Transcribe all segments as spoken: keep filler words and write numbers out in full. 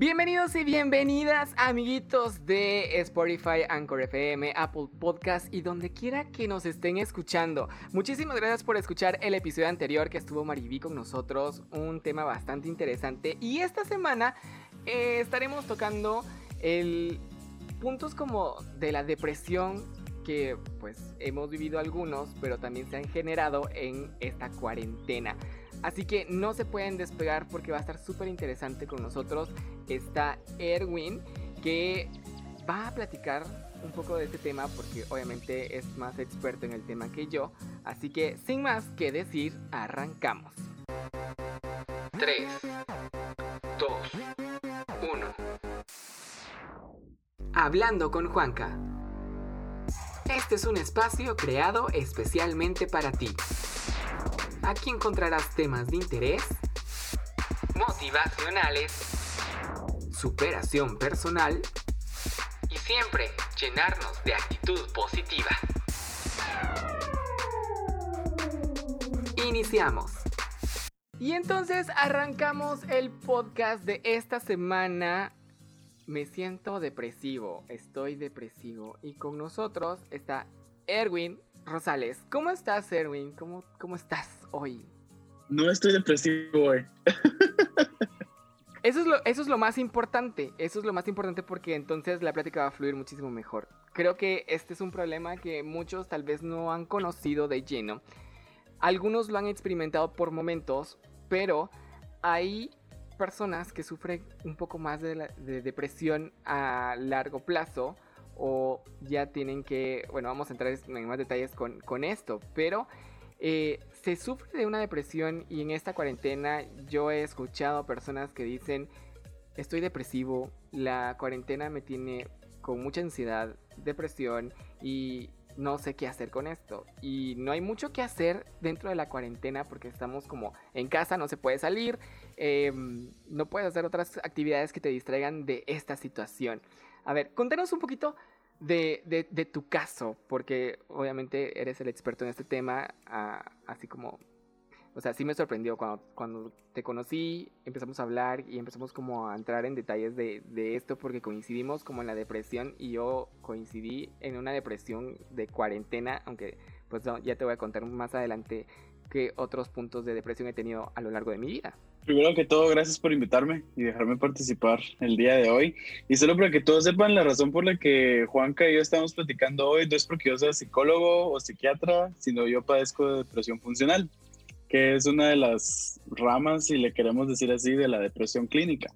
Bienvenidos y bienvenidas, amiguitos de Spotify, Anchor F M, Apple Podcast y donde quiera que nos estén escuchando. Muchísimas gracias por escuchar el episodio anterior que estuvo Mariví con nosotros, un tema bastante interesante. Y esta semana eh, estaremos tocando el puntos como de la depresión que pues hemos vivido algunos, pero también se han generado en esta cuarentena. Así que no se pueden despegar porque va a estar súper interesante con nosotros. Está Erwin, que va a platicar un poco de este tema porque obviamente es más experto en el tema que yo. Así que sin más que decir, arrancamos. tres, dos, uno. Hablando con Juanca. Este es un espacio creado especialmente para ti. Aquí encontrarás temas de interés, motivacionales, superación personal y siempre llenarnos de actitud positiva. Iniciamos. Y entonces arrancamos el podcast de esta semana. Me siento depresivo, estoy depresivo y con nosotros está Erwin Rosales. ¿Cómo estás, Erwin? ¿Cómo, cómo estás hoy? No estoy depresivo hoy. Eso es, lo, eso es lo más importante. Eso es lo más importante porque entonces la plática va a fluir muchísimo mejor. Creo que este es un problema que muchos tal vez no han conocido de lleno. Algunos lo han experimentado por momentos, pero hay personas que sufren un poco más de, la, de depresión a largo plazo. O ya tienen que, bueno, vamos a entrar en más detalles con, con esto, pero eh, se sufre de una depresión y en esta cuarentena yo he escuchado personas que dicen, estoy depresivo, la cuarentena me tiene con mucha ansiedad, depresión y no sé qué hacer con esto. Y no hay mucho que hacer dentro de la cuarentena porque estamos como en casa, no se puede salir, eh, no puedes hacer otras actividades que te distraigan de esta situación. A ver, contanos un poquito de, de, de tu caso, porque obviamente eres el experto en este tema, uh, así como, o sea, sí me sorprendió cuando, cuando te conocí, empezamos a hablar y empezamos como a entrar en detalles de, de esto, porque coincidimos como en la depresión y yo coincidí en una depresión de cuarentena, aunque pues no, ya te voy a contar más adelante qué otros puntos de depresión he tenido a lo largo de mi vida. Primero que todo, gracias por invitarme y dejarme participar el día de hoy. Y solo para que todos sepan, la razón por la que Juanca y yo estamos platicando hoy no es porque yo sea psicólogo o psiquiatra, sino yo padezco de depresión funcional, que es una de las ramas, si le queremos decir así, de la depresión clínica.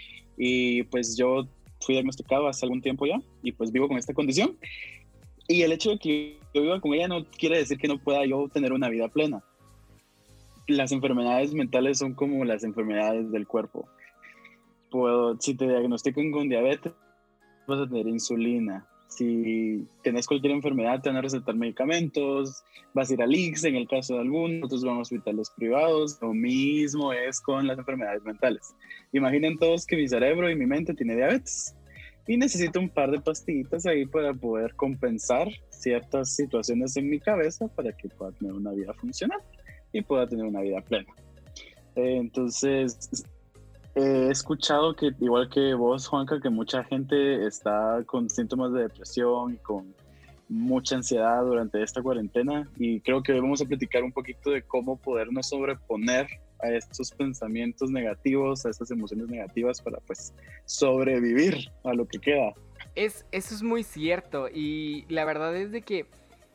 Y pues yo fui diagnosticado hace algún tiempo ya y pues vivo con esta condición. Y el hecho de que yo viva con ella no quiere decir que no pueda yo tener una vida plena. Las enfermedades mentales son como las enfermedades del cuerpo. Puedo, si te diagnostican con diabetes, vas a tener insulina. Si tienes cualquier enfermedad, te van a recetar medicamentos, vas a ir al I C S en el caso de algunos, otros van a hospitales privados. Lo mismo es con las enfermedades mentales. Imaginen todos que mi cerebro y mi mente tiene diabetes y necesito un par de pastillitas ahí para poder compensar ciertas situaciones en mi cabeza para que pueda tener una vida funcional y pueda tener una vida plena. Eh, entonces, he escuchado que, igual que vos, Juanca, que mucha gente está con síntomas de depresión y con mucha ansiedad durante esta cuarentena, y creo que hoy vamos a platicar un poquito de cómo podernos sobreponer a estos pensamientos negativos, a estas emociones negativas para, pues, sobrevivir a lo que queda. Es, eso es muy cierto, y la verdad es de que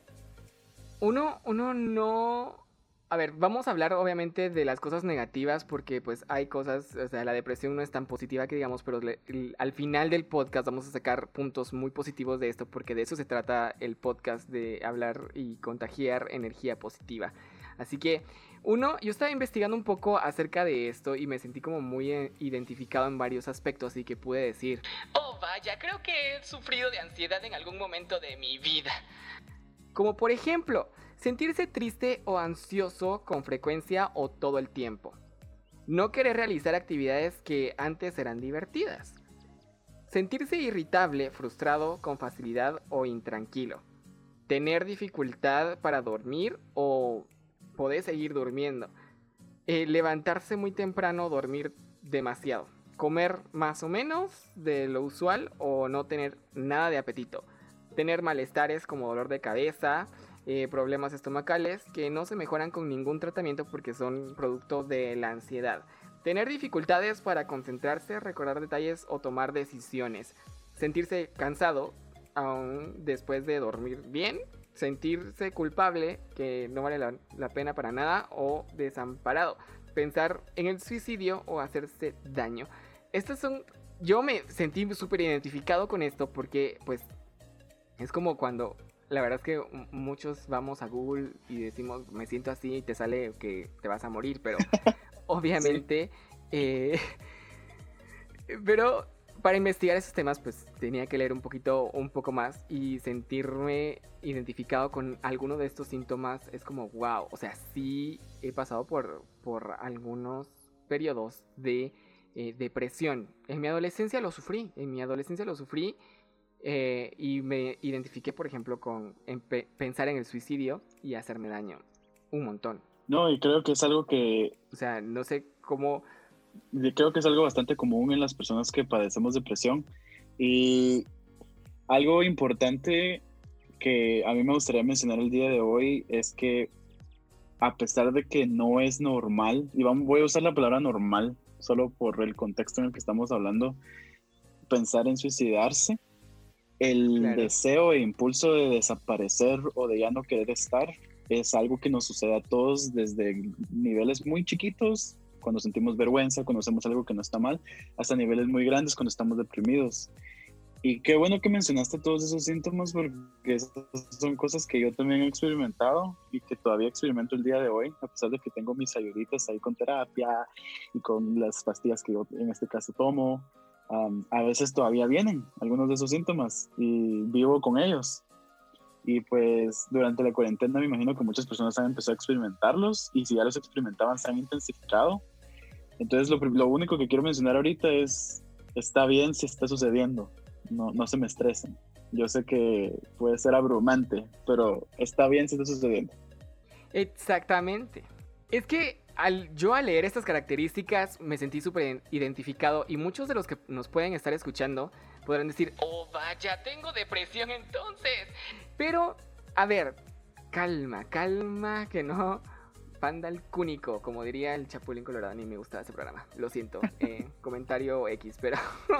uno, uno no... A ver, vamos a hablar obviamente de las cosas negativas porque pues hay cosas, o sea, la depresión no es tan positiva que digamos, pero le, el, al final del podcast vamos a sacar puntos muy positivos de esto porque de eso se trata el podcast, de hablar y contagiar energía positiva. Así que, uno, yo estaba investigando un poco acerca de esto y me sentí como muy eh, identificado en varios aspectos y que pude decir, oh vaya, creo que he sufrido de ansiedad en algún momento de mi vida. Como por ejemplo, sentirse triste o ansioso con frecuencia o todo el tiempo. No querer realizar actividades que antes eran divertidas. Sentirse irritable, frustrado, con facilidad o intranquilo. Tener dificultad para dormir o poder seguir durmiendo. Eh, levantarse muy temprano o dormir demasiado. comer más o menos de lo usual o no tener nada de apetito. Tener malestares como dolor de cabeza, eh, problemas estomacales que no se mejoran con ningún tratamiento porque son producto de la ansiedad. Tener dificultades para concentrarse, recordar detalles o tomar decisiones. Sentirse cansado aún después de dormir bien. Sentirse culpable, que no vale la, la pena para nada, o desamparado. Pensar en el suicidio o hacerse daño. Estas son... Yo me sentí súper identificado con esto porque pues es como cuando... La verdad es que muchos vamos a Google y decimos me siento así y te sale que te vas a morir, pero obviamente... Sí. Eh, pero para investigar esos temas pues tenía que leer un poquito, un poco más y sentirme identificado con alguno de estos síntomas es como wow. O sea, sí he pasado por, por algunos periodos de eh, depresión. En mi adolescencia lo sufrí, en mi adolescencia lo sufrí eh, y me identifiqué, por ejemplo, con en pe- pensar en el suicidio y hacerme daño. Un montón. No, y creo que es algo que... O sea, no sé cómo... Creo que es algo bastante común en las personas que padecemos depresión. Y algo importante que a mí me gustaría mencionar el día de hoy es que a pesar de que no es normal, y vamos, voy a usar la palabra normal solo por el contexto en el que estamos hablando, pensar en suicidarse, el Claro. deseo e impulso de desaparecer o de ya no querer estar es algo que nos sucede a todos desde niveles muy chiquitos, cuando sentimos vergüenza, cuando hacemos algo que no está mal, hasta niveles muy grandes cuando estamos deprimidos. Y qué bueno que mencionaste todos esos síntomas porque esas son cosas que yo también he experimentado y que todavía experimento el día de hoy, a pesar de que tengo mis ayuditas ahí con terapia y con las pastillas que yo en este caso tomo. Um, a veces todavía vienen algunos de esos síntomas y vivo con ellos. Y pues durante la cuarentena me imagino que muchas personas han empezado a experimentarlos y si ya los experimentaban se han intensificado. Entonces lo, lo único que quiero mencionar ahorita es, está bien si está sucediendo, no, no se me estresen. Yo sé que puede ser abrumante, pero está bien si está sucediendo. Exactamente. Es que al, yo al leer estas características me sentí súper identificado y muchos de los que nos pueden estar escuchando podrán decir, oh vaya, tengo depresión entonces. Pero, a ver, calma, calma, que no... Panda el cúnico, como diría el Chapulín Colorado, ni me gusta ese programa. Lo siento, eh, comentario X, pero...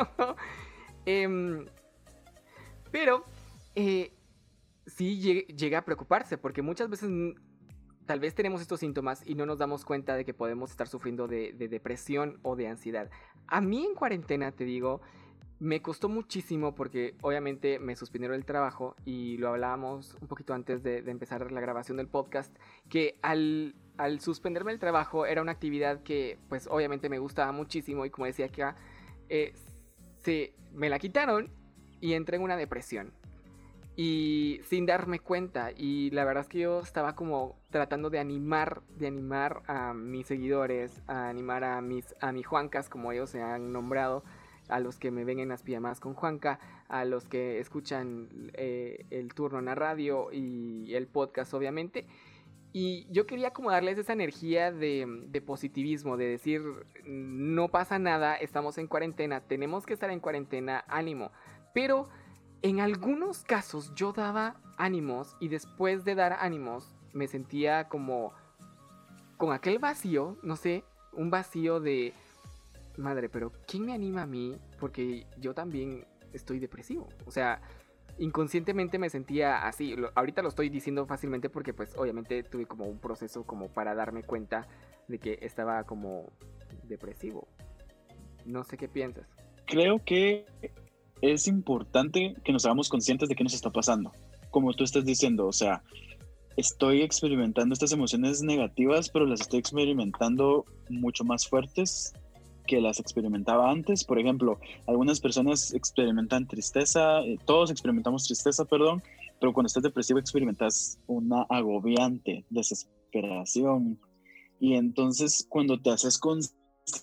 eh, pero, eh, sí lleg- llega a preocuparse, porque muchas veces tal vez tenemos estos síntomas y no nos damos cuenta de que podemos estar sufriendo de, de depresión o de ansiedad. A mí en cuarentena, te digo, me costó muchísimo porque obviamente me suspendieron el trabajo y lo hablábamos un poquito antes de, de empezar la grabación del podcast, que al, al suspenderme el trabajo era una actividad que pues obviamente me gustaba muchísimo y como decía acá, eh, se, me la quitaron y entré en una depresión. Y sin darme cuenta, y la verdad es que yo estaba como tratando de animar, de animar a mis seguidores, a animar a mis, a mis Juancas, como ellos se han nombrado, a los que me ven en las pijamas con Juanca, a los que escuchan eh, el turno en la radio y el podcast obviamente. Y yo quería como darles esa energía de, de positivismo, de decir, no pasa nada, estamos en cuarentena, tenemos que estar en cuarentena, ánimo. Pero en algunos casos yo daba ánimos y después de dar ánimos me sentía como con aquel vacío, no sé, un vacío de... Madre, pero ¿quién me anima a mí? Porque yo también estoy depresivo. O sea, inconscientemente me sentía así. Lo, ahorita lo estoy diciendo fácilmente porque pues obviamente tuve como un proceso como para darme cuenta de que estaba como depresivo. No sé qué piensas. Creo que es importante que nos hagamos conscientes de qué nos está pasando. Como tú estás diciendo, o sea, estoy experimentando estas emociones negativas, pero las estoy experimentando mucho más fuertes que las experimentaba antes. Por ejemplo, algunas personas experimentan tristeza, eh, todos experimentamos tristeza, perdón, pero cuando estás depresivo experimentas una agobiante desesperación. Y entonces cuando te haces consciente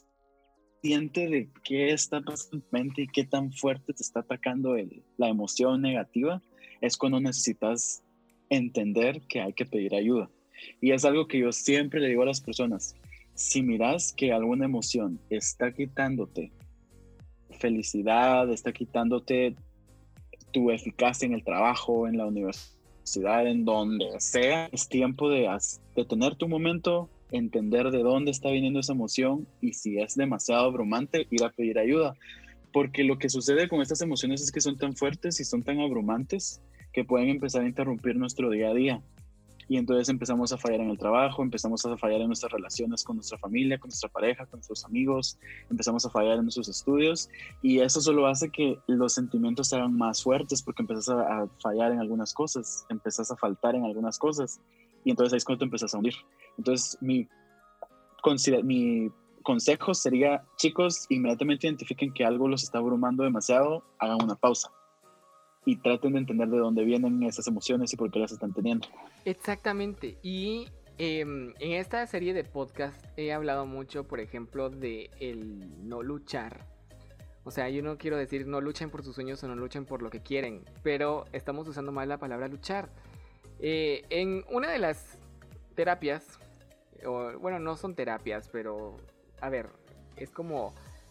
de qué está pasando en tu mente y qué tan fuerte te está atacando el, la emoción negativa, es cuando necesitas entender que hay que pedir ayuda. Y es algo que yo siempre le digo a las personas. Si miras que alguna emoción está quitándote felicidad, está quitándote tu eficacia en el trabajo, en la universidad, en donde sea. Es tiempo de detener tu momento, entender de dónde está viniendo esa emoción y si es demasiado abrumante, ir a pedir ayuda. Porque lo que sucede con estas emociones es que son tan fuertes y son tan abrumantes que pueden empezar a interrumpir nuestro día a día. Y entonces empezamos a fallar en el trabajo, empezamos a fallar en nuestras relaciones con nuestra familia, con nuestra pareja, con nuestros amigos, empezamos a fallar en nuestros estudios y eso solo hace que los sentimientos se hagan más fuertes porque empezás a, a fallar en algunas cosas, empezás a faltar en algunas cosas y entonces ahí es cuando te empezás a hundir. Entonces mi, mi consejo sería, chicos, inmediatamente identifiquen que algo los está abrumando demasiado, hagan una pausa y traten de entender de dónde vienen esas emociones y por qué las están teniendo. Exactamente. Y eh, en esta serie de podcast he hablado mucho, por ejemplo, de el no luchar. O sea, yo no quiero decir no luchen por sus sueños o no luchen por lo que quieren, pero estamos usando mal la palabra luchar. Eh, en una de las terapias, o, bueno, no son terapias, pero a ver, es como...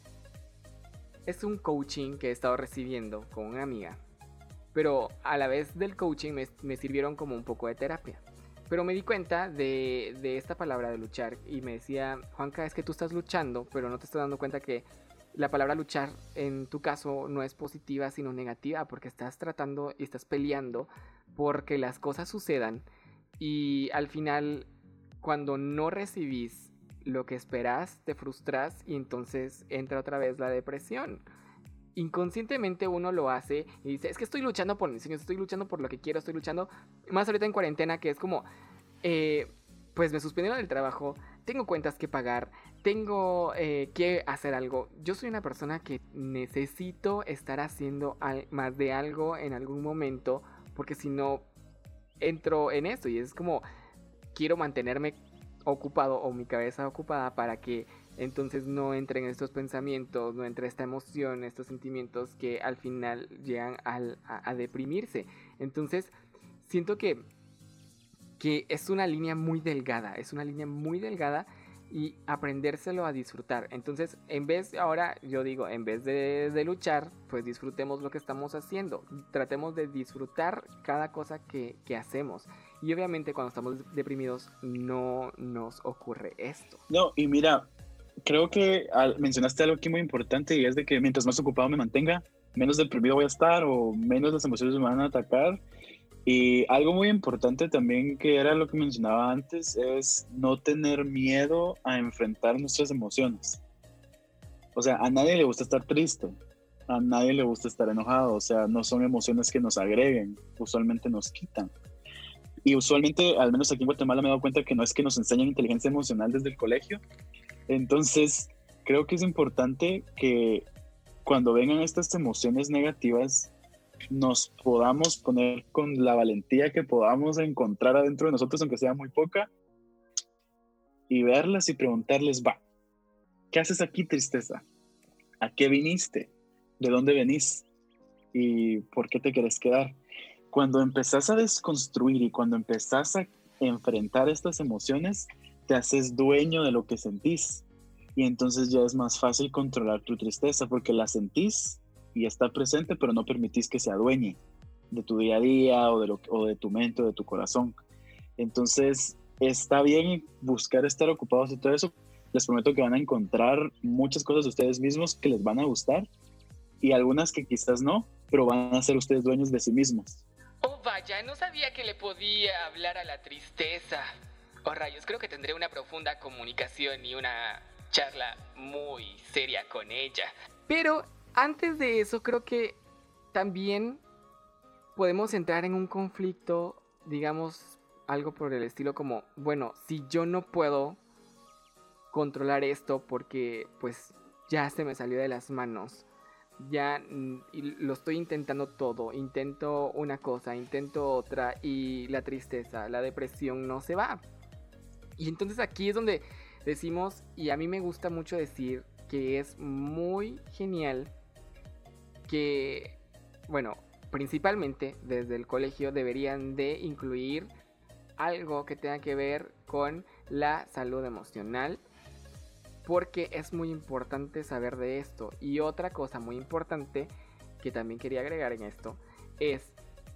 Es un coaching que he estado recibiendo con una amiga. Pero a la vez del coaching me, me sirvieron como un poco de terapia. Pero me di cuenta de, de esta palabra de luchar y me decía, Juanca, es que tú estás luchando, pero no te estás dando cuenta que la palabra luchar en tu caso no es positiva sino negativa, porque estás tratando y estás peleando porque las cosas sucedan y al final cuando no recibís lo que esperas te frustras y entonces entra otra vez la depresión. Inconscientemente uno lo hace y dice, es que estoy luchando por mis sueños, estoy luchando por lo que quiero, estoy luchando, más ahorita en cuarentena que es como, eh, pues me suspendieron del trabajo, tengo cuentas que pagar, tengo eh, que hacer algo. Yo soy una persona que necesito estar haciendo al- más de algo en algún momento, porque si no entro en esto y es como, quiero mantenerme ocupado o mi cabeza ocupada para que entonces no entren estos pensamientos, no entre esta emoción, estos sentimientos que al final llegan al, a, a deprimirse. Entonces siento que, que es una línea muy delgada, es una línea muy delgada y aprendérselo a disfrutar. Entonces en vez, ahora yo digo, en vez de, de luchar, pues disfrutemos lo que estamos haciendo, tratemos de disfrutar cada cosa que, que hacemos. Y obviamente cuando estamos deprimidos no nos ocurre esto. No, y mira, creo que al, mencionaste algo aquí muy importante y es de que mientras más ocupado me mantenga, menos deprimido voy a estar o menos las emociones me van a atacar. Y algo muy importante también que era lo que mencionaba antes es no tener miedo a enfrentar nuestras emociones. O sea, a nadie le gusta estar triste, a nadie le gusta estar enojado, o sea, no son emociones que nos agreguen, usualmente nos quitan. Y usualmente, al menos aquí en Guatemala me he dado cuenta que no es que nos enseñan inteligencia emocional desde el colegio. Entonces, creo que es importante que cuando vengan estas emociones negativas, nos podamos poner con la valentía que podamos encontrar adentro de nosotros, aunque sea muy poca, y verlas y preguntarles, va, ¿qué haces aquí, tristeza? ¿A qué viniste? ¿De dónde venís? ¿Y por qué te querés quedar? Cuando empezás a desconstruir y cuando empezás a enfrentar estas emociones, te haces dueño de lo que sentís. Y entonces ya es más fácil controlar tu tristeza porque la sentís y está presente, pero no permitís que se adueñe de tu día a día o de, lo, o de tu mente o de tu corazón. Entonces, está bien buscar estar ocupados y todo eso. Les prometo que van a encontrar muchas cosas de ustedes mismos que les van a gustar y algunas que quizás no, pero van a ser ustedes dueños de sí mismos. Oh, vaya, no sabía que le podía hablar a la tristeza. Oh, rayos, creo que tendré una profunda comunicación y una charla muy seria con ella. Pero antes de eso, creo que también podemos entrar en un conflicto, digamos, algo por el estilo como, bueno, si yo no puedo controlar esto porque pues ya se me salió de las manos, ya lo estoy intentando todo, intento una cosa, intento otra y la tristeza, la depresión no se va. Y entonces aquí es donde decimos, y a mí me gusta mucho decir que es muy genial que, bueno, principalmente desde el colegio deberían de incluir algo que tenga que ver con la salud emocional porque es muy importante saber de esto. Y otra cosa muy importante que también quería agregar en esto es: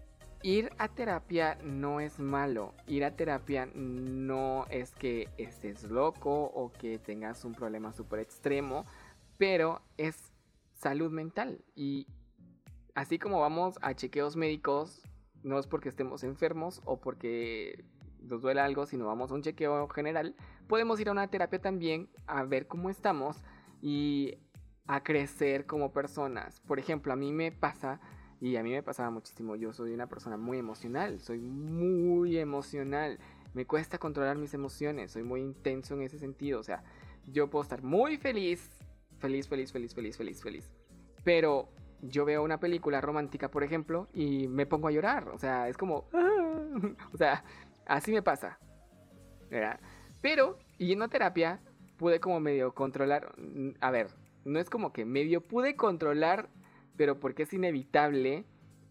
ir a terapia no es malo. Ir a terapia no es que estés loco o que tengas un problema súper extremo, pero es salud mental. Y así como vamos a chequeos médicos, no es porque estemos enfermos o porque nos duele algo, sino vamos a un chequeo general, podemos ir a una terapia también a ver cómo estamos y a crecer como personas. Por ejemplo, a mí me pasa, y a mí me pasaba muchísimo, yo soy una persona muy emocional, soy muy emocional, me cuesta controlar mis emociones, soy muy intenso en ese sentido, o sea, yo puedo estar muy feliz, feliz, feliz, feliz, feliz, feliz, feliz, pero yo veo una película romántica, por ejemplo, y me pongo a llorar, o sea, es como, o sea, así me pasa, ¿verdad? Pero, yendo a terapia, pude como medio controlar, a ver, no es como que medio pude controlar, pero porque es inevitable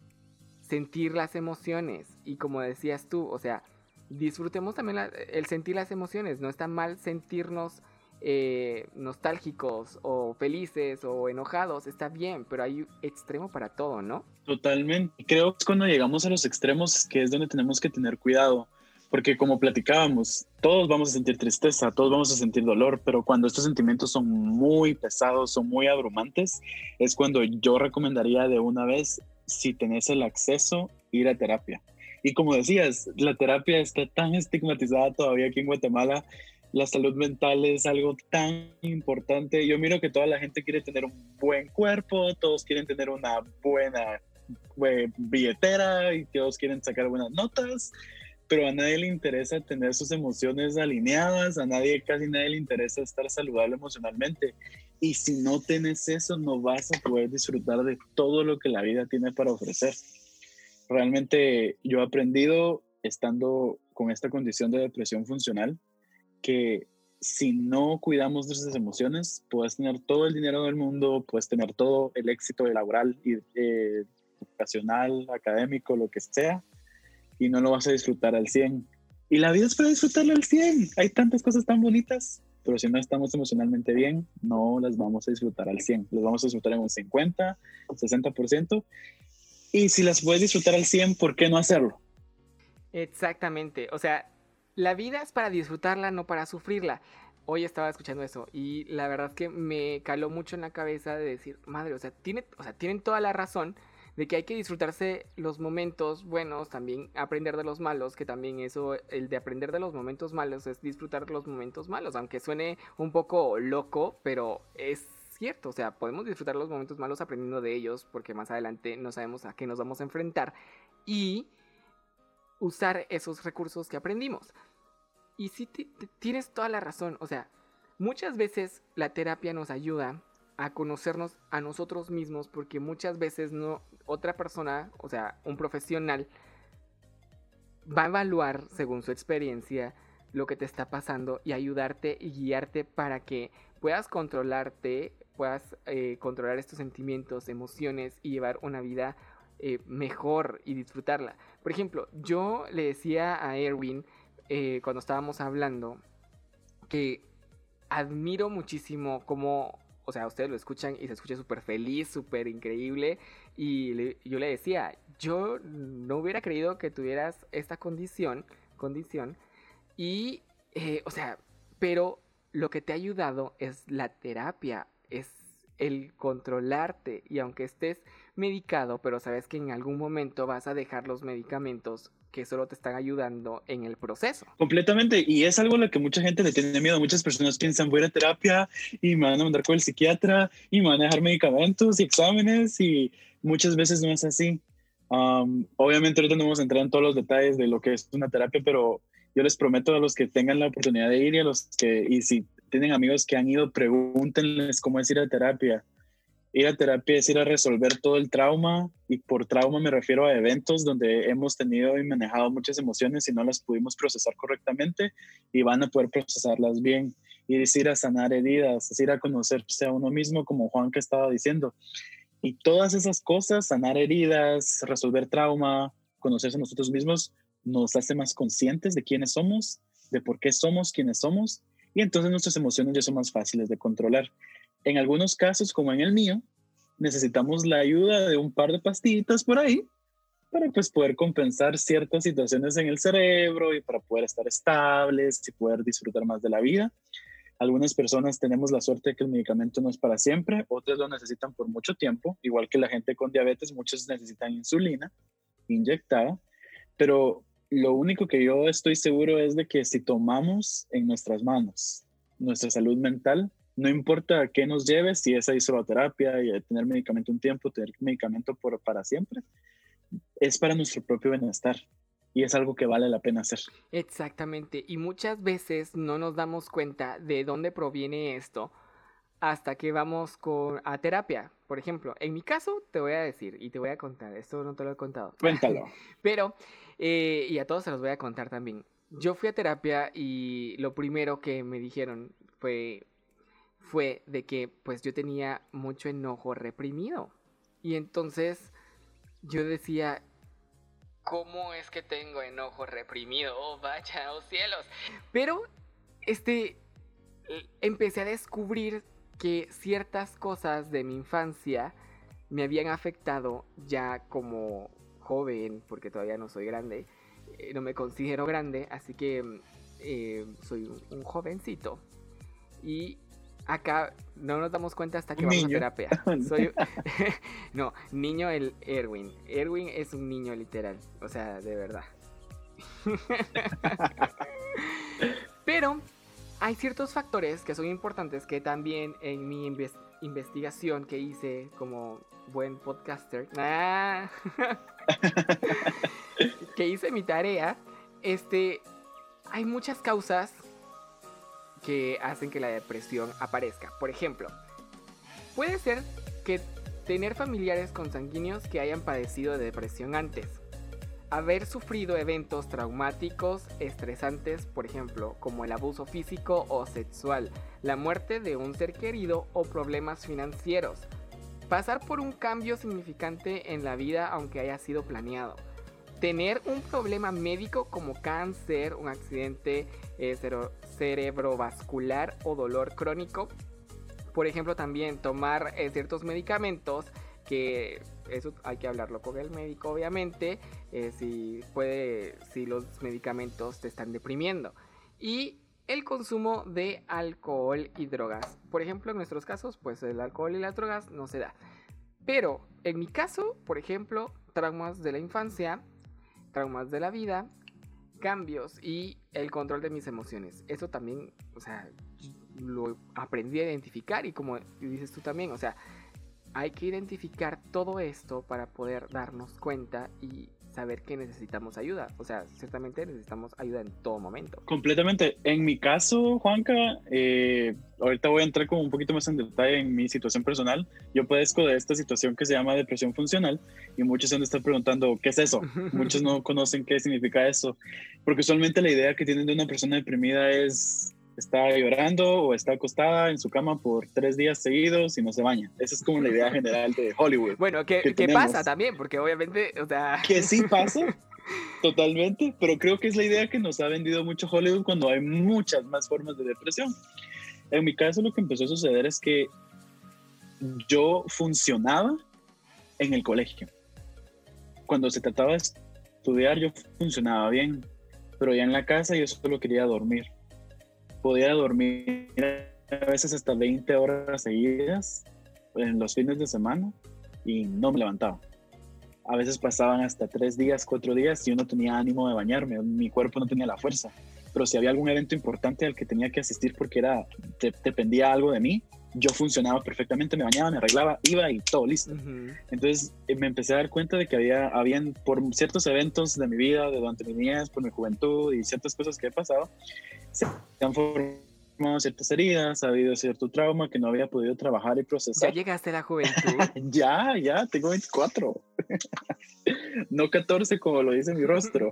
sentir las emociones. Y como decías tú, o sea, disfrutemos también la, el sentir las emociones. No está mal sentirnos eh, nostálgicos o felices o enojados, está bien, pero hay extremo para todo, ¿no? Totalmente. Creo que es cuando llegamos a los extremos que es donde tenemos que tener cuidado, porque como platicábamos, todos vamos a sentir tristeza, todos vamos a sentir dolor, pero cuando estos sentimientos son muy pesados, son muy abrumantes, es cuando yo recomendaría de una vez, si tenés el acceso, ir a terapia. Y como decías, la terapia está tan estigmatizada todavía aquí en Guatemala. La salud mental es algo tan importante. Yo miro que toda la gente quiere tener un buen cuerpo, todos quieren tener una buena eh, billetera y todos quieren sacar buenas notas, pero a nadie le interesa tener sus emociones alineadas, a nadie, casi nadie le interesa estar saludable emocionalmente. Y si no tienes eso, no vas a poder disfrutar de todo lo que la vida tiene para ofrecer. Realmente yo he aprendido, estando con esta condición de depresión funcional, que si no cuidamos nuestras emociones, puedes tener todo el dinero del mundo, puedes tener todo el éxito laboral, y, eh, vocacional, académico, lo que sea, y no lo vas a disfrutar al cien. Y la vida es para disfrutarlo al cien. Hay tantas cosas tan bonitas, pero si no estamos emocionalmente bien, no las vamos a disfrutar al cien. Las vamos a disfrutar en un cincuenta, sesenta por ciento. Y si las puedes disfrutar al cien, ¿por qué no hacerlo? Exactamente, o sea, la vida es para disfrutarla, no para sufrirla. Hoy estaba escuchando eso y la verdad es que me caló mucho en la cabeza de decir, madre, o sea, tiene, o sea, tienen toda la razón de que hay que disfrutarse los momentos buenos, también aprender de los malos, que también eso, el de aprender de los momentos malos es disfrutar los momentos malos, aunque suene un poco loco, pero es cierto, o sea, podemos disfrutar los momentos malos aprendiendo de ellos, porque más adelante no sabemos a qué nos vamos a enfrentar y usar esos recursos que aprendimos. Y sí, tienes toda la razón, o sea, muchas veces la terapia nos ayuda a conocernos a nosotros mismos, porque muchas veces no, otra persona, o sea, un profesional, va a evaluar según su experiencia lo que te está pasando y ayudarte y guiarte para que puedas controlarte, puedas eh, controlar estos sentimientos, emociones y llevar una vida eh, mejor y disfrutarla. Por ejemplo, yo le decía a Erwin eh, cuando estábamos hablando que admiro muchísimo cómo, o sea, ustedes lo escuchan y se escucha súper feliz, súper increíble. Y le, yo le decía, yo no hubiera creído que tuvieras esta condición, condición. Y, eh, o sea, pero lo que te ha ayudado es la terapia, es el controlarte. Y aunque estés medicado, pero sabes que en algún momento vas a dejar los medicamentos que solo te están ayudando en el proceso. Completamente, y es algo a lo que mucha gente le tiene miedo. Muchas personas piensan, voy a ir a terapia y me van a mandar con el psiquiatra y me van a dejar medicamentos y exámenes, y muchas veces no es así. Um, obviamente ahorita no vamos a entrar en todos los detalles de lo que es una terapia, pero yo les prometo a los que tengan la oportunidad de ir y a los que, y si tienen amigos que han ido, pregúntenles cómo es ir a terapia. Ir a terapia es ir a resolver todo el trauma, y por trauma me refiero a eventos donde hemos tenido y manejado muchas emociones y no las pudimos procesar correctamente, y van a poder procesarlas bien. Y es ir a sanar heridas, es ir a conocerse a uno mismo, como Juan que estaba diciendo. Y todas esas cosas, sanar heridas, resolver trauma, conocerse a nosotros mismos, nos hace más conscientes de quiénes somos, de por qué somos quienes somos, y entonces nuestras emociones ya son más fáciles de controlar. En algunos casos, como en el mío, necesitamos la ayuda de un par de pastillitas por ahí para pues poder compensar ciertas situaciones en el cerebro y para poder estar estables y poder disfrutar más de la vida. Algunas personas tenemos la suerte de que el medicamento no es para siempre, otras lo necesitan por mucho tiempo, igual que la gente con diabetes, muchos necesitan insulina inyectada, pero lo único que yo estoy seguro es de que si tomamos en nuestras manos nuestra salud mental, no importa a qué nos lleve, si es a isoterapia y a tener medicamento un tiempo, tener medicamento por, para siempre, es para nuestro propio bienestar y es algo que vale la pena hacer. Exactamente, y muchas veces no nos damos cuenta de dónde proviene esto hasta que vamos con, a terapia. Por ejemplo, en mi caso te voy a decir y te voy a contar, esto no te lo he contado. Cuéntalo. Pero, eh, y a todos se los voy a contar también. Yo fui a terapia y lo primero que me dijeron fue, fue de que pues yo tenía mucho enojo reprimido. Y entonces yo decía, ¿cómo es que tengo enojo reprimido? Oh, vaya, oh cielos. Pero, este, empecé a descubrir que ciertas cosas de mi infancia me habían afectado ya como joven, porque todavía no soy grande, eh, no me considero grande, así que eh, soy un, un jovencito. Y acá no nos damos cuenta hasta que vamos Niño. a terapia. Soy no, niño el Erwin. Erwin es un niño literal, o sea, de verdad. Pero hay ciertos factores que son importantes que también en mi inves- investigación que hice como buen podcaster, ah, que hice mi tarea, este, hay muchas causas que hacen que la depresión aparezca. Por ejemplo, puede ser que tener familiares consanguíneos que hayan padecido de depresión antes, haber sufrido eventos traumáticos, estresantes, por ejemplo, como el abuso físico o sexual, la muerte de un ser querido o problemas financieros, pasar por un cambio significante en la vida aunque haya sido planeado, tener un problema médico como cáncer, un accidente eh, cero- cerebrovascular o dolor crónico. Por ejemplo, también tomar eh, ciertos medicamentos, que eso hay que hablarlo con el médico, obviamente, eh, si puede, si los medicamentos te están deprimiendo. Y el consumo de alcohol y drogas. Por ejemplo, en nuestros casos, pues el alcohol y las drogas no se da. Pero en mi caso, por ejemplo, traumas de la infancia, traumas de la vida, cambios y el control de mis emociones. Eso también, o sea, lo aprendí a identificar y como dices tú también, o sea, hay que identificar todo esto para poder darnos cuenta y saber que necesitamos ayuda. O sea, ciertamente necesitamos ayuda en todo momento. Completamente. En mi caso, Juanca, eh, ahorita voy a entrar como un poquito más en detalle en mi situación personal. Yo padezco de esta situación que se llama depresión funcional y muchos se han de estar preguntando, ¿qué es eso? Muchos no conocen qué significa eso, porque usualmente la idea que tienen de una persona deprimida es está llorando o está acostada en su cama por tres días seguidos y no se baña. Esa es como la idea general de Hollywood. Bueno, que, que que pasa también, porque obviamente, o sea... Que sí pasa, totalmente, pero creo que es la idea que nos ha vendido mucho Hollywood cuando hay muchas más formas de depresión. En mi caso lo que empezó a suceder es que yo funcionaba en el colegio. Cuando se trataba de estudiar yo funcionaba bien, pero ya en la casa yo solo quería dormir. Podía dormir a veces hasta veinte horas seguidas en los fines de semana y no me levantaba. A veces pasaban hasta tres días, cuatro días y yo no tenía ánimo de bañarme, mi cuerpo no tenía la fuerza. Pero si había algún evento importante al que tenía que asistir porque era, de, dependía algo de mí, yo funcionaba perfectamente, me bañaba, me arreglaba, iba y todo listo. Uh-huh. Entonces eh, me empecé a dar cuenta de que había, habían, por ciertos eventos de mi vida, de durante mi niñez, por mi juventud y ciertas cosas que he pasado, se han formado ciertas heridas, ha habido cierto trauma que no había podido trabajar y procesar. ¿Ya llegaste a la juventud? ya, ya, tengo veinticuatro. No catorce como lo dice mi rostro.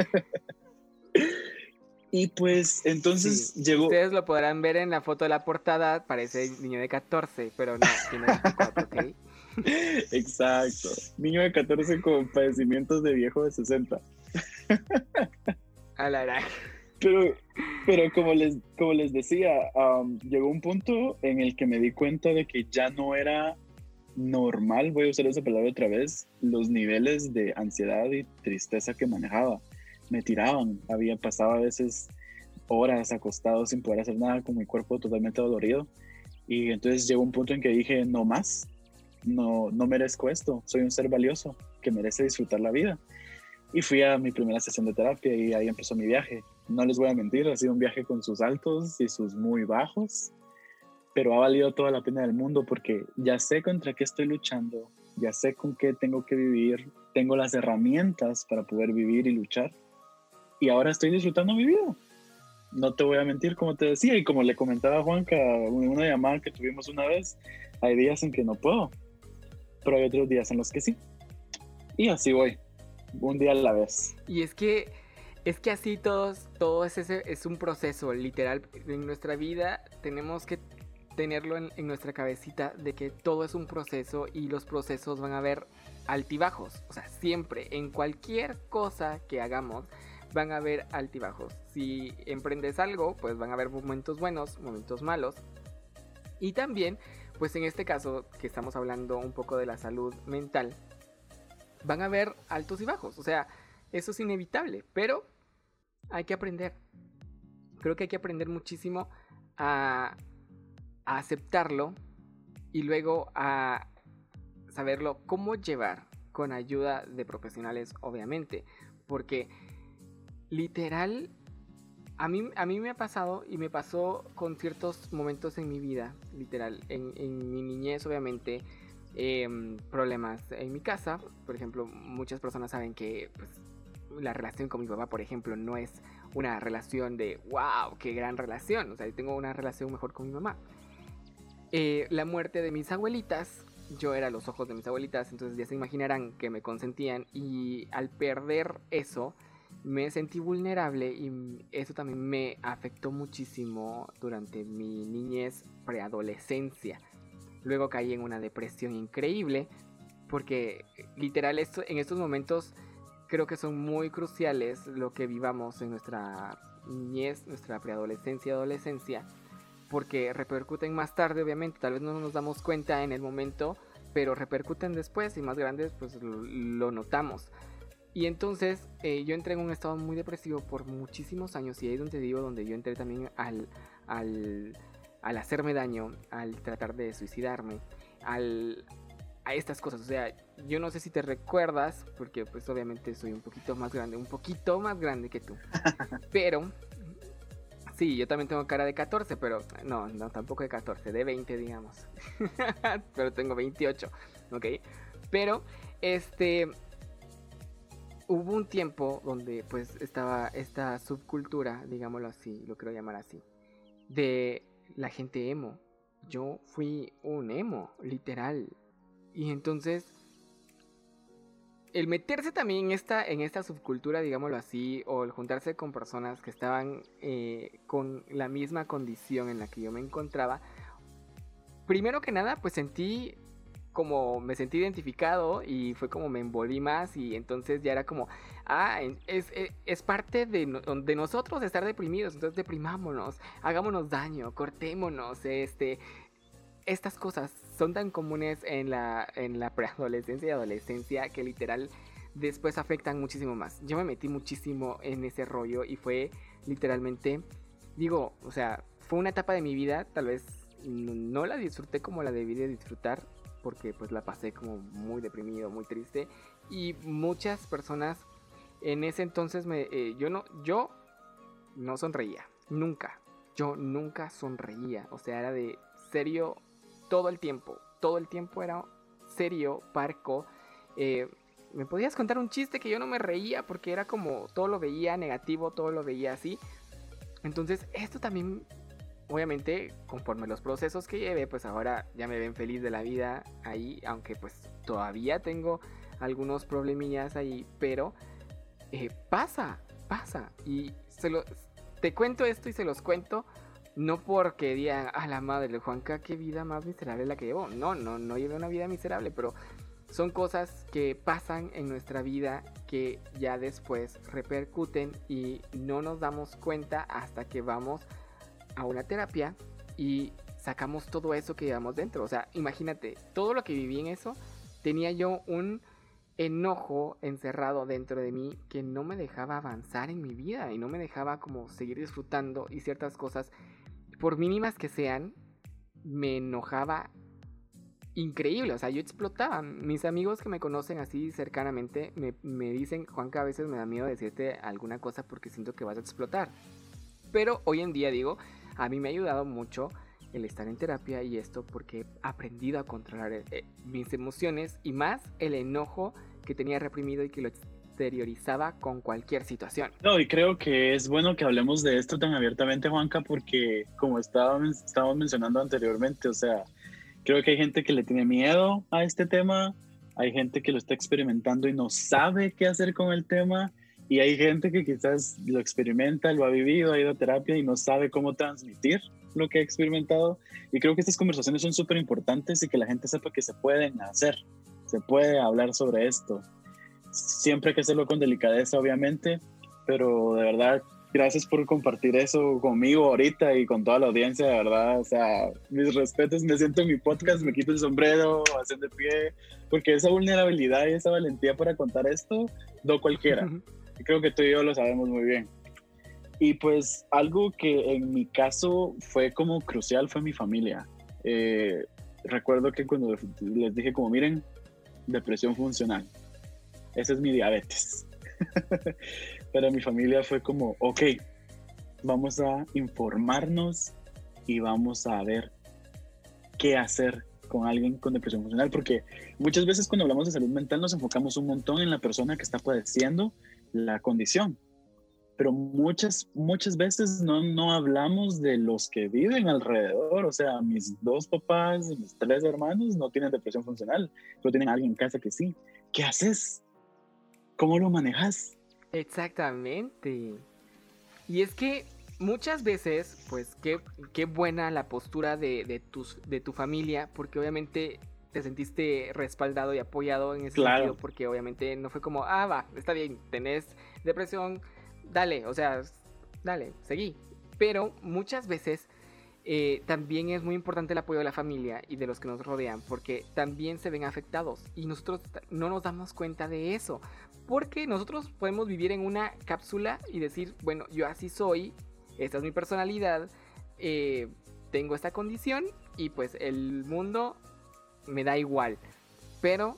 Y pues entonces sí, llegó... Ustedes lo podrán ver en la foto de la portada, parece niño de catorce, pero no, tiene veinticuatro, ¿ok? Exacto, niño de catorce con padecimientos de viejo de sesenta. A la verdad. Pero Pero como les, como les decía, um, llegó un punto en el que me di cuenta de que ya no era normal, voy a usar esa palabra otra vez, los niveles de ansiedad y tristeza que manejaba. Me tiraban, había pasado a veces horas acostado sin poder hacer nada, con mi cuerpo totalmente dolorido. Y entonces llegó un punto en que dije, no más, no, no merezco esto, soy un ser valioso que merece disfrutar la vida. Y fui a mi primera sesión de terapia y ahí empezó mi viaje. No les voy a mentir, ha sido un viaje con sus altos y sus muy bajos, pero ha valido toda la pena del mundo porque ya sé contra qué estoy luchando, ya sé con qué tengo que vivir, tengo las herramientas para poder vivir y luchar. Y ahora estoy disfrutando mi vida. No te voy a mentir, como te decía, y como le comentaba a Juanca en una llamada que tuvimos una vez, hay días en que no puedo, pero hay otros días en los que sí. Y así voy, un día a la vez. Y es que, es que así todos, todo es, ese, es un proceso, literal. En nuestra vida tenemos que tenerlo en, en nuestra cabecita de que todo es un proceso y los procesos van a haber altibajos. O sea, siempre, en cualquier cosa que hagamos, van a haber altibajos. Si emprendes algo, pues van a haber momentos buenos, momentos malos. Y también, pues en este caso, que estamos hablando un poco de la salud mental, van a haber altos y bajos. O sea, eso es inevitable, pero hay que aprender. Creo que hay que aprender muchísimo a, a aceptarlo y luego a saberlo cómo llevar con ayuda de profesionales, obviamente. Porque literal, a mí, a mí me ha pasado y me pasó con ciertos momentos en mi vida, literal, en, en mi niñez obviamente, eh, problemas en mi casa. Por ejemplo, muchas personas saben que pues, la relación con mi papá, por ejemplo, no es una relación de wow, qué gran relación. O sea, yo tengo una relación mejor con mi mamá. Eh, la muerte de mis abuelitas, yo era los ojos de mis abuelitas, entonces ya se imaginarán que me consentían y al perder eso me sentí vulnerable y eso también me afectó muchísimo durante mi niñez, preadolescencia. Luego caí en una depresión increíble porque literal esto, en estos momentos creo que son muy cruciales lo que vivamos en nuestra niñez, nuestra preadolescencia y adolescencia, porque repercuten más tarde, obviamente, tal vez no nos damos cuenta en el momento, pero repercuten después y más grandes pues lo, lo notamos. Y entonces eh, yo entré en un estado muy depresivo por muchísimos años y ahí es donde digo, donde yo entré también al, al, al hacerme daño, al tratar de suicidarme, al, a estas cosas. O sea, yo no sé si te recuerdas, porque pues obviamente soy un poquito más grande, un poquito más grande que tú, pero sí, yo también tengo cara de catorce, pero no, no, tampoco de catorce, de veinte digamos, pero tengo veintiocho, ¿ok? Pero, este... hubo un tiempo donde pues estaba esta subcultura, digámoslo así, lo quiero llamar así, de la gente emo. Yo fui un emo, literal. Y entonces, el meterse también en esta, en esta subcultura, digámoslo así, o el juntarse con personas que estaban eh, con la misma condición en la que yo me encontraba, primero que nada, pues sentí... como me sentí identificado y fue como me envolví más y entonces ya era como, ah, es, es, es parte de, de nosotros estar deprimidos, entonces deprimámonos, hagámonos daño, cortémonos, este, estas cosas son tan comunes en la, en la preadolescencia y adolescencia que literal después afectan muchísimo más. Yo me metí muchísimo en ese rollo y fue literalmente, digo, o sea, fue una etapa de mi vida, tal vez no la disfruté como la debí de disfrutar, porque pues la pasé como muy deprimido, muy triste y muchas personas en ese entonces me, eh, yo no yo no sonreía, nunca, yo nunca sonreía, o sea, era de serio todo el tiempo, todo el tiempo era serio, parco, eh, me podías contar un chiste que yo no me reía porque era como todo lo veía negativo, todo lo veía así, entonces esto también... Obviamente, conforme los procesos que llevé, pues ahora ya me ven feliz de la vida ahí, aunque pues todavía tengo algunos problemillas ahí, pero eh, pasa, pasa. Y se lo, te cuento esto y se los cuento, no porque digan, a la madre de Juanca, qué vida más miserable la que llevo. No, no, no llevé una vida miserable, pero son cosas que pasan en nuestra vida que ya después repercuten y no nos damos cuenta hasta que vamos a una terapia y sacamos todo eso que llevamos dentro. O sea, imagínate, todo lo que viví en eso, tenía yo un enojo encerrado dentro de mí que no me dejaba avanzar en mi vida y no me dejaba como seguir disfrutando, y ciertas cosas, por mínimas que sean, me enojaba increíble. O sea, yo explotaba. Mis amigos que me conocen así cercanamente me, me dicen: Juanca, a veces me da miedo decirte alguna cosa porque siento que vas a explotar. Pero hoy en día digo, a mí me ha ayudado mucho el estar en terapia y esto, porque he aprendido a controlar eh, mis emociones, y más el enojo que tenía reprimido y que lo exteriorizaba con cualquier situación. No, y creo que es bueno que hablemos de esto tan abiertamente, Juanca, porque como estábamos, estábamos mencionando anteriormente, o sea, creo que hay gente que le tiene miedo a este tema, hay gente que lo está experimentando y no sabe qué hacer con el tema, y hay gente que quizás lo experimenta, lo ha vivido, ha ido a terapia y no sabe cómo transmitir lo que ha experimentado. Y creo que estas conversaciones son súper importantes y que la gente sepa que se pueden hacer, se puede hablar sobre esto. Siempre hay que hacerlo con delicadeza, obviamente, pero de verdad, gracias por compartir eso conmigo ahorita y con toda la audiencia, de verdad. O sea, mis respetos, me siento en mi podcast, me quito el sombrero, hacen de pie, porque esa vulnerabilidad y esa valentía para contar esto, no cualquiera. Y creo que tú y yo lo sabemos muy bien. Y pues algo que en mi caso fue como crucial fue mi familia. Eh, recuerdo que cuando les dije como, miren, depresión funcional, ese es mi diabetes. Para mi familia fue como, ok, vamos a informarnos y vamos a ver qué hacer con alguien con depresión funcional, porque muchas veces cuando hablamos de salud mental nos enfocamos un montón en la persona que está padeciendo la condición, pero muchas, muchas veces no, no hablamos de los que viven alrededor. O sea, mis dos papás, mis tres hermanos no tienen depresión funcional, pero tienen a alguien en casa que sí. ¿Qué haces? ¿Cómo lo manejas? Exactamente. Y es que muchas veces, pues, qué, qué buena la postura de, de, tus, de tu familia, porque obviamente te sentiste respaldado y apoyado en ese Claro. sentido, porque obviamente no fue como, ah, va, está bien, tenés depresión, dale, o sea, dale, seguí. Pero muchas veces eh, también es muy importante el apoyo de la familia y de los que nos rodean, porque también se ven afectados y nosotros no nos damos cuenta de eso, porque nosotros podemos vivir en una cápsula y decir, bueno, yo así soy, esta es mi personalidad, eh, tengo esta condición y pues el mundo me da igual. Pero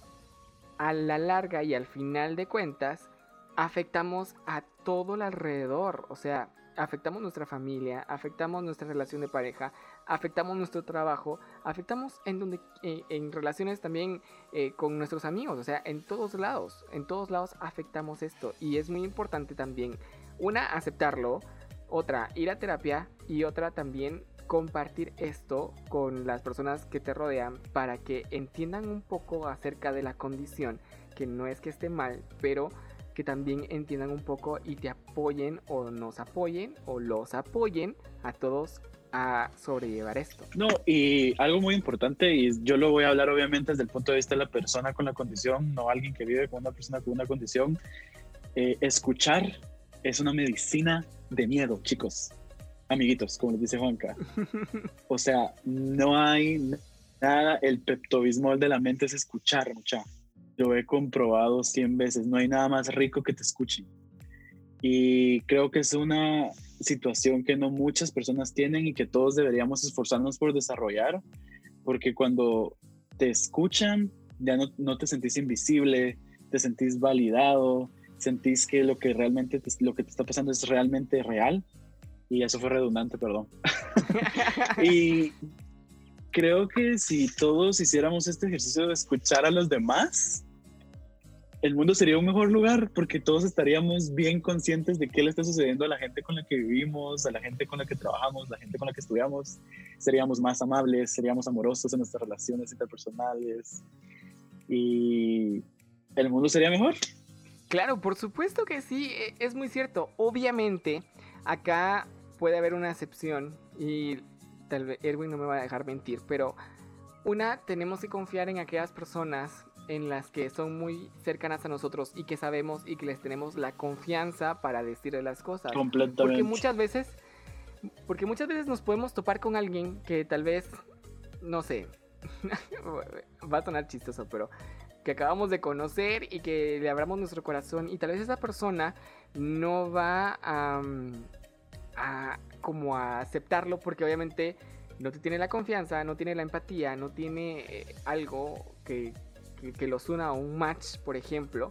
a la larga y al final de cuentas afectamos a todo el alrededor. O sea, afectamos nuestra familia, afectamos nuestra relación de pareja, afectamos nuestro trabajo, afectamos en donde eh, en relaciones también eh, con nuestros amigos. O sea, en todos lados, en todos lados afectamos esto. Y es muy importante también, una, aceptarlo, otra, ir a terapia, y otra también compartir esto con las personas que te rodean para que entiendan un poco acerca de la condición, que no es que esté mal, pero que también entiendan un poco y te apoyen o nos apoyen o los apoyen a todos a sobrellevar esto. No, y algo muy importante, y yo lo voy a hablar obviamente desde el punto de vista de la persona con la condición, no alguien que vive con una persona con una condición. Eh, escuchar es una medicina de miedo, chicos, amiguitos, como les dice Juanca. O sea, no hay nada, el peptobismol de la mente es escuchar, mucha. Lo he comprobado cien veces, no hay nada más rico que te escuchen. Y creo que es una situación que no muchas personas tienen y que todos deberíamos esforzarnos por desarrollar, porque cuando te escuchan, ya no, no te sentís invisible, te sentís validado, sentís que lo que realmente te, lo que te está pasando es realmente real. Y eso fue redundante, perdón. Y creo que si todos hiciéramos este ejercicio de escuchar a los demás, el mundo sería un mejor lugar, porque todos estaríamos bien conscientes de qué le está sucediendo a la gente con la que vivimos, a la gente con la que trabajamos, a la gente con la que estudiamos. Seríamos más amables, seríamos amorosos en nuestras relaciones interpersonales y el mundo sería mejor. Claro, por supuesto que sí, es muy cierto. Obviamente, acá puede haber una excepción y tal vez Erwin no me va a dejar mentir, pero una, tenemos que confiar en aquellas personas en las que son muy cercanas a nosotros y que sabemos y que les tenemos la confianza para decirle las cosas. Completamente. Porque muchas veces, porque muchas veces nos podemos topar con alguien que tal vez, no sé, va a sonar chistoso, pero que acabamos de conocer y que le abramos nuestro corazón y tal vez esa persona no va a, a como a aceptarlo porque obviamente no te tiene la confianza, no tiene la empatía, no tiene eh, algo que, que, que los una a un match, por ejemplo,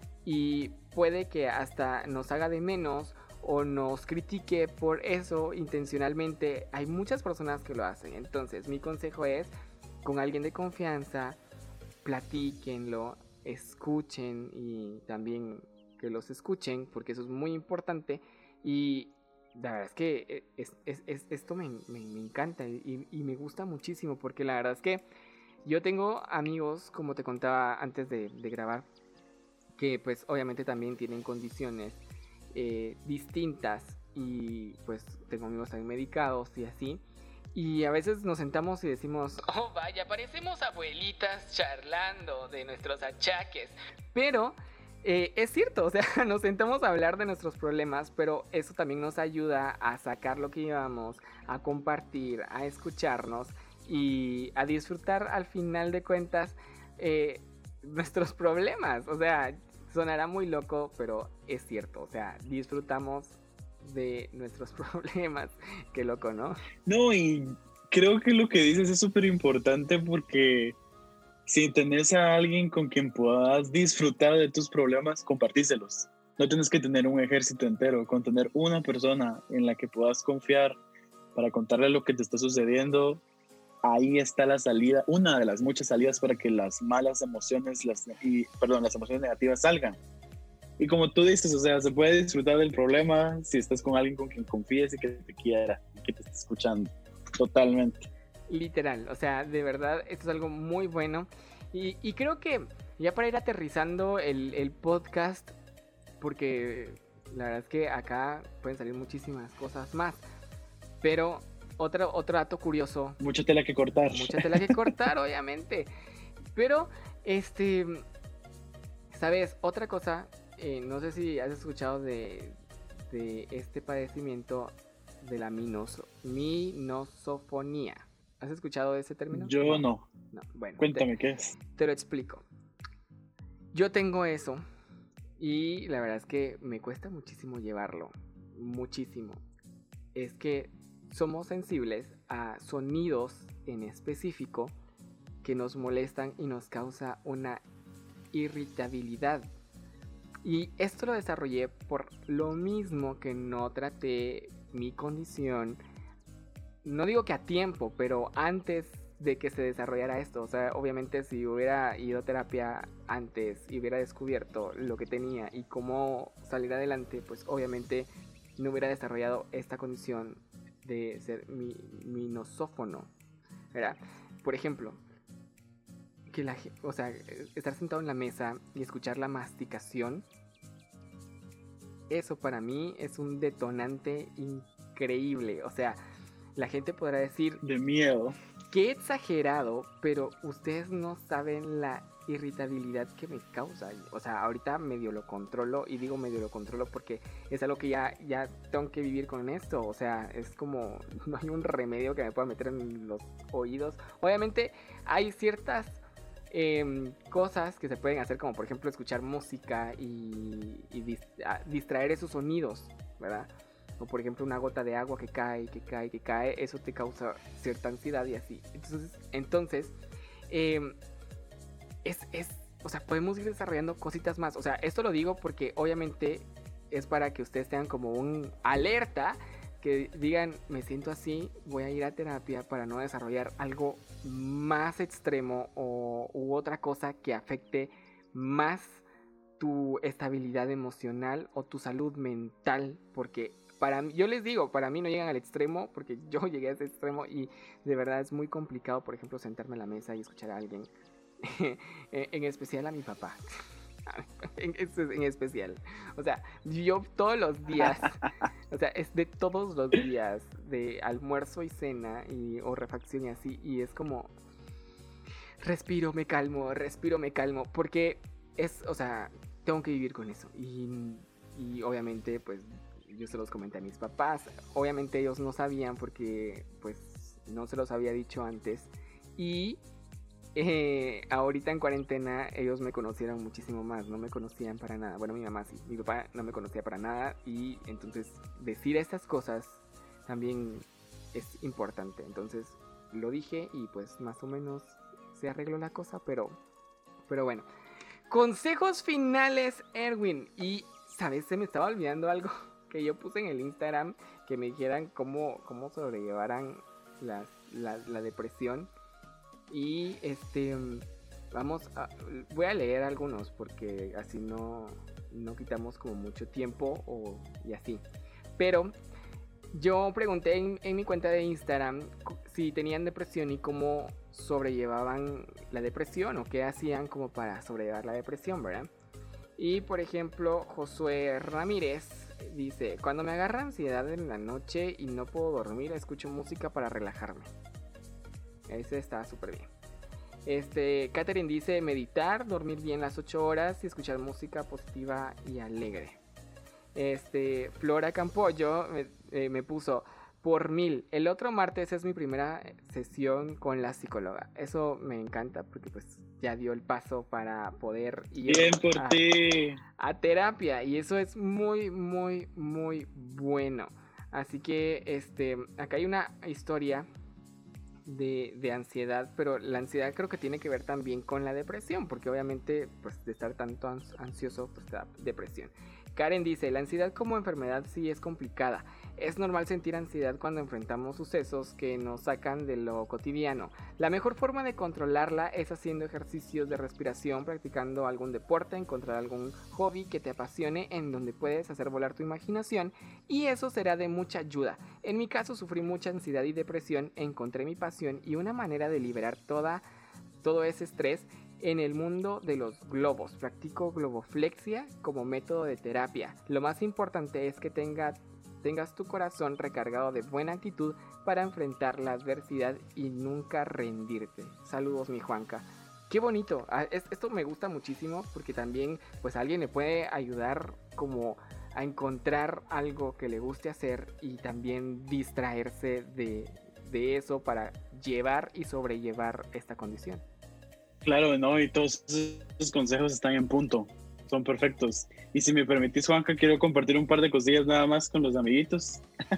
y puede que hasta nos haga de menos o nos critique por eso intencionalmente. Hay muchas personas que lo hacen. Entonces mi consejo es, con alguien de confianza, platíquenlo, escuchen y también que los escuchen, porque eso es muy importante. Y la verdad es que es, es, es, esto me, me, me encanta y, y me gusta muchísimo, porque la verdad es que yo tengo amigos, como te contaba antes de, de grabar, que pues obviamente también tienen condiciones eh, distintas y pues tengo amigos también medicados y así. Y a veces nos sentamos y decimos, oh vaya, parecemos abuelitas charlando de nuestros achaques. Pero eh, es cierto, o sea, nos sentamos a hablar de nuestros problemas, pero eso también nos ayuda a sacar lo que llevamos, a compartir, a escucharnos y a disfrutar al final de cuentas eh, nuestros problemas. O sea, sonará muy loco, pero es cierto, o sea, disfrutamos de nuestros problemas. Qué loco, ¿no? No, y creo que lo que dices es súper importante porque si tenés a alguien con quien puedas disfrutar de tus problemas, compartíselos. No tienes que tener un ejército entero, con tener una persona en la que puedas confiar para contarle lo que te está sucediendo, ahí está la salida, una de las muchas salidas para que las malas emociones, las, y, perdón, las emociones negativas salgan. Y como tú dices, o sea, se puede disfrutar del problema si estás con alguien con quien confíes y que te quiera y que te esté escuchando. Totalmente. Literal, o sea, de verdad, esto es algo muy bueno. Y, y creo que ya para ir aterrizando el, el podcast, porque la verdad es que acá pueden salir muchísimas cosas más. Pero otro, otro dato curioso. Mucha tela que cortar. Mucha tela que cortar, obviamente. Pero, este, ¿sabes? Otra cosa... Eh, no sé si has escuchado de, de este padecimiento de la minos, minosofonía. ¿Has escuchado de ese término? Yo no. no. Bueno, Cuéntame te, qué es. Te lo explico. Yo tengo eso y la verdad es que me cuesta muchísimo llevarlo. Muchísimo. Es que somos sensibles a sonidos en específico que nos molestan y nos causa una irritabilidad. Y esto lo desarrollé por lo mismo que no traté mi condición, no digo que a tiempo, pero antes de que se desarrollara esto. O sea, obviamente si hubiera ido a terapia antes y hubiera descubierto lo que tenía y cómo salir adelante, pues obviamente no hubiera desarrollado esta condición de ser mi, minosófono, ¿verdad? Por ejemplo, que la, o sea, estar sentado en la mesa y escuchar la masticación, eso para mí es un detonante increíble. O sea, la gente podrá decir de miedo, qué exagerado, pero ustedes no saben la irritabilidad que me causa. O sea, ahorita medio lo controlo, y digo medio lo controlo porque es algo que ya, ya tengo que vivir con esto. O sea, es como, no hay un remedio que me pueda meter en los oídos. Obviamente hay ciertas Eh, cosas que se pueden hacer, como por ejemplo escuchar música y, y dis, a, distraer esos sonidos, ¿verdad? O por ejemplo una gota de agua que cae, que cae, que cae, eso te causa cierta ansiedad y así. Entonces, entonces eh, es, es, o sea, podemos ir desarrollando cositas más. O sea, esto lo digo porque obviamente es para que ustedes tengan como un alerta, que digan, me siento así, voy a ir a terapia para no desarrollar algo más extremo o, u otra cosa que afecte más tu estabilidad emocional o tu salud mental. Porque para mí, yo les digo, para mí no llegan al extremo, porque yo llegué a ese extremo y de verdad es muy complicado, por ejemplo, sentarme a la mesa y escuchar a alguien, en especial a mi papá. En, en especial, o sea, yo todos los días, o sea, es de todos los días, de almuerzo y cena y o refacción y así, y es como respiro, me calmo, respiro, me calmo, porque es, o sea, tengo que vivir con eso. Y, y obviamente, pues, yo se los comenté a mis papás. Obviamente ellos no sabían porque, pues, no se los había dicho antes. Y eh, ahorita en cuarentena ellos me conocieron muchísimo más, no me conocían para nada. Bueno, mi mamá sí, mi papá no me conocía para nada. Y entonces decir estas cosas también es importante. Entonces lo dije y pues más o menos se arregló la cosa, pero, pero bueno. Consejos finales, Erwin. Y, ¿sabes? Se me estaba olvidando algo que yo puse en el Instagram, que me dijeran cómo, cómo sobrellevaran las, la, la depresión. Y este, vamos a, voy a leer algunos porque así no, no quitamos como mucho tiempo o, y así. Pero yo pregunté en, en mi cuenta de Instagram si tenían depresión y cómo sobrellevaban la depresión o qué hacían como para sobrellevar la depresión, ¿verdad? Y por ejemplo, Josué Ramírez dice: cuando me agarra ansiedad en la noche y no puedo dormir, escucho música para relajarme. Ese está súper bien. Este, Catherine dice: meditar, dormir bien las ocho horas y escuchar música positiva y alegre. Este, Flora Campollo me, eh, me puso: por mil, el otro martes es mi primera sesión con la psicóloga. Eso me encanta porque pues ya dio el paso para poder ir Bien por a, ti. a terapia. Y eso es muy, muy, muy bueno. Así que este, acá hay una historia de, de ansiedad, pero la ansiedad creo que tiene que ver también con la depresión, porque obviamente pues de estar tanto ansioso pues te da depresión. Karen dice: la ansiedad como enfermedad sí es complicada. Es normal sentir ansiedad cuando enfrentamos sucesos que nos sacan de lo cotidiano. La mejor forma de controlarla es haciendo ejercicios de respiración, practicando algún deporte, encontrar algún hobby que te apasione en donde puedes hacer volar tu imaginación, y eso será de mucha ayuda. En mi caso sufrí mucha ansiedad y depresión, encontré mi pasión y una manera de liberar toda, todo ese estrés en el mundo de los globos. Practico globoflexia como método de terapia. Lo más importante es que tenga, tengas tu corazón recargado de buena actitud para enfrentar la adversidad y nunca rendirte. Saludos, mi Juanca. Qué bonito. Esto me gusta muchísimo porque también pues a alguien le puede ayudar como a encontrar algo que le guste hacer y también distraerse de, de eso para llevar y sobrellevar esta condición. Claro, no, y todos esos consejos están en punto, son perfectos. Y si me permitís, Juanca, quiero compartir un par de cosillas nada más con los amiguitos.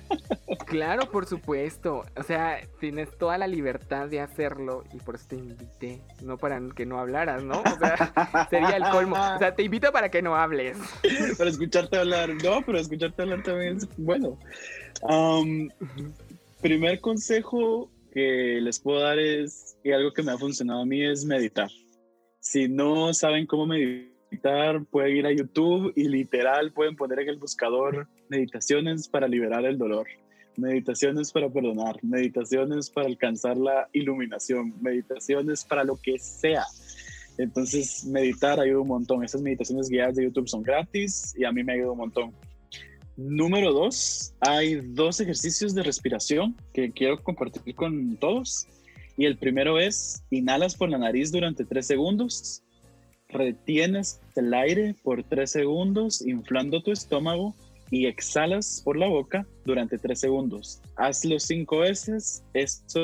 Claro, por supuesto. O sea, tienes toda la libertad de hacerlo y por eso te invité. No para que no hablaras, ¿no? O sea, sería el colmo. O sea, te invito para que no hables. Para escucharte hablar. No, pero escucharte hablar también es bueno. Um, primer consejo que les puedo dar es, y algo que me ha funcionado a mí, es meditar. Si no saben cómo meditar, pueden ir a YouTube y literal pueden poner en el buscador meditaciones para liberar el dolor, meditaciones para perdonar, meditaciones para alcanzar la iluminación, meditaciones para lo que sea. Entonces meditar ayuda un montón. Esas meditaciones guiadas de YouTube son gratis y a mí me ayuda un montón. Número dos, hay dos ejercicios de respiración que quiero compartir con todos. Y el primero es: inhalas por la nariz durante tres segundos, retienes el aire por tres segundos, inflando tu estómago, y exhalas por la boca durante tres segundos. Hazlo cinco veces. Esto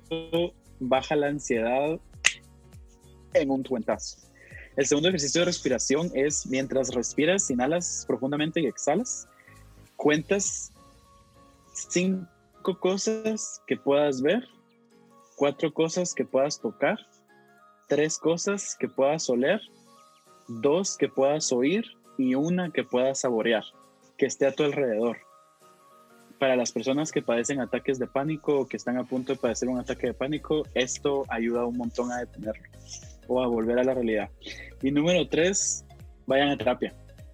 baja la ansiedad en un tuentazo. El segundo ejercicio de respiración es: mientras respiras, inhalas profundamente y exhalas, cuentas cinco cosas que puedas ver, cuatro cosas que puedas tocar, tres cosas que puedas oler, dos que puedas oír y una que puedas saborear, que esté a tu alrededor. Para las personas que padecen ataques de pánico o que están a punto de padecer un ataque de pánico, esto ayuda un montón a detenerlo o a volver a la realidad. Y número tres, vayan a terapia.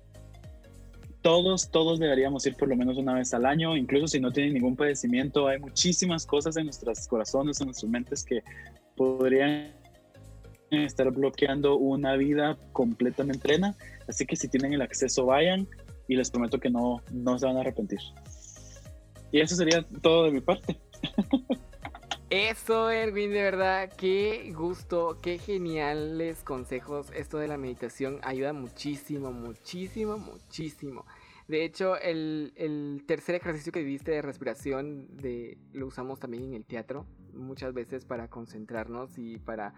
Todos, todos deberíamos ir por lo menos una vez al año, incluso si no tienen ningún padecimiento. Hay muchísimas cosas en nuestros corazones, en nuestras mentes que podrían estar bloqueando una vida completamente plena. Así que si tienen el acceso, vayan, y les prometo que no, no se van a arrepentir. Y eso sería todo de mi parte. Eso, Erwin, de verdad, qué gusto, qué geniales consejos. Esto de la meditación ayuda muchísimo, muchísimo, muchísimo. De hecho, el, el tercer ejercicio que diste de respiración de, lo usamos también en el teatro, muchas veces para concentrarnos y para...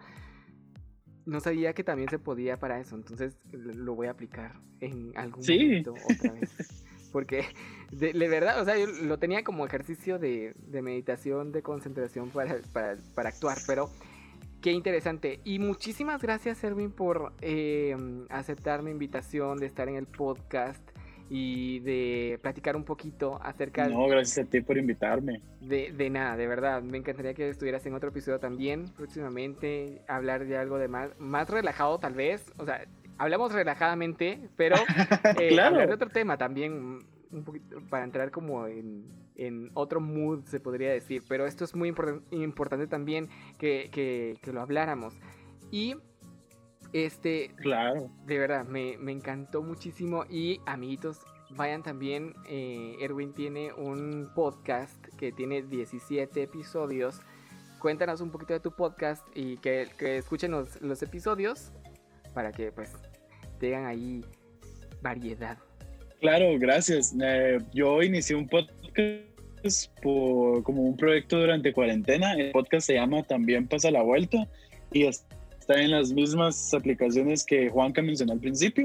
No sabía que también se podía para eso, entonces lo voy a aplicar en algún Sí. momento otra vez. Porque de, de verdad, o sea, yo lo tenía como ejercicio de, de meditación, de concentración para, para, para actuar, pero qué interesante. Y muchísimas gracias, Erwin, por eh, aceptar mi invitación de estar en el podcast y de platicar un poquito acerca... No, gracias a ti por invitarme. De, de nada, de verdad, me encantaría que estuvieras en otro episodio también próximamente, hablar de algo de más, más relajado tal vez, o sea, hablamos relajadamente, pero eh, Claro. hablar de otro tema también, un poquito, para entrar como en, en otro mood, se podría decir, pero esto es muy import- importante también que, que, que lo habláramos. Y este, Claro. de verdad, me, me encantó muchísimo. Y amiguitos, vayan también, eh, Erwin tiene un podcast que tiene diecisiete episodios. Cuéntanos un poquito de tu podcast y que, que escuchen los, los episodios para que pues tengan ahí variedad. Claro, gracias. Eh, yo inicié un podcast por, como un proyecto durante cuarentena. El podcast se llama También Pasa la Vuelta y está en las mismas aplicaciones que Juanca mencionó al principio.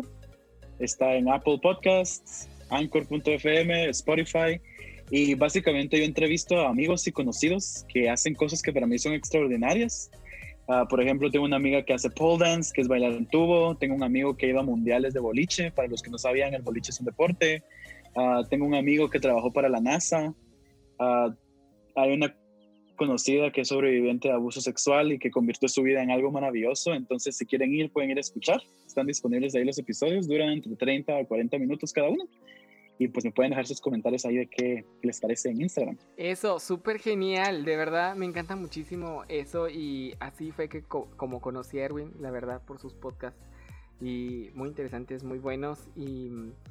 Está en Apple Podcasts, Anchor punto f m, Spotify, y básicamente yo entrevisto a amigos y conocidos que hacen cosas que para mí son extraordinarias. Uh, por ejemplo, tengo una amiga que hace pole dance, que es bailar en tubo. Tengo un amigo que iba a mundiales de boliche. Para los que no sabían, el boliche es un deporte. Uh, tengo un amigo que trabajó para la NASA. Uh, hay una conocida que es sobreviviente de abuso sexual y que convirtió su vida en algo maravilloso. Entonces, si quieren ir, pueden ir a escuchar. Están disponibles ahí los episodios. Duran entre treinta a cuarenta minutos cada uno. Y pues me pueden dejar sus comentarios ahí de qué les parece en Instagram. Eso, súper genial, de verdad me encanta muchísimo eso. Y así fue que co- como conocí a Erwin, la verdad, por sus podcasts. Y muy interesantes, muy buenos. Y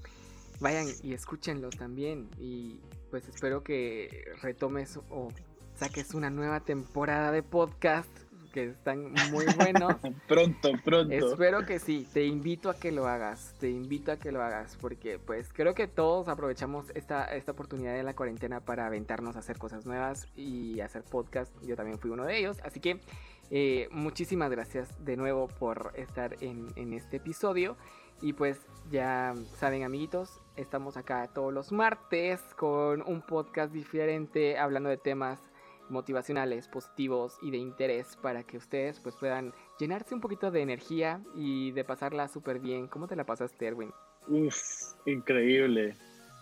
vayan y escúchenlos también. Y pues espero que retomes o saques una nueva temporada de podcast, que están muy buenos. Pronto, pronto. Espero que sí, te invito a que lo hagas, te invito a que lo hagas, porque pues creo que todos aprovechamos esta, esta oportunidad de la cuarentena para aventarnos a hacer cosas nuevas y hacer podcast. Yo también fui uno de ellos, así que eh, muchísimas gracias de nuevo por estar en, en este episodio. Y pues ya saben, amiguitos, estamos acá todos los martes con un podcast diferente, hablando de temas motivacionales, positivos y de interés, para que ustedes pues puedan llenarse un poquito de energía y de pasarla súper bien. ¿Cómo te la pasaste, Erwin? Uf, increíble.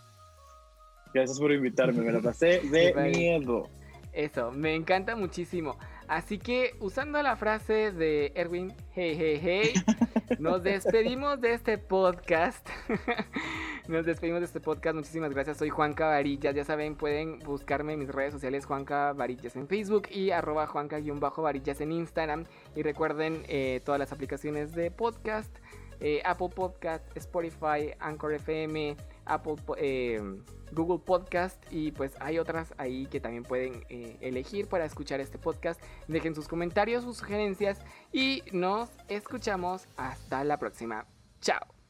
Gracias por invitarme, me la pasé de Vale. miedo. Eso, me encanta muchísimo. Así que, usando la frase de Erwin, hey, hey, hey, nos despedimos de este podcast. Nos despedimos de este podcast. Muchísimas gracias. Soy Juanca Varillas. Ya saben, pueden buscarme en mis redes sociales, Juanca Varillas en Facebook y arroba Juanca-Varillas en Instagram. Y recuerden eh, todas las aplicaciones de podcast, eh, Apple Podcast, Spotify, Anchor F M, Apple eh, Google Podcast, y pues hay otras ahí que también pueden eh, elegir para escuchar este podcast. Dejen sus comentarios, sus sugerencias y nos escuchamos hasta la próxima. Chao.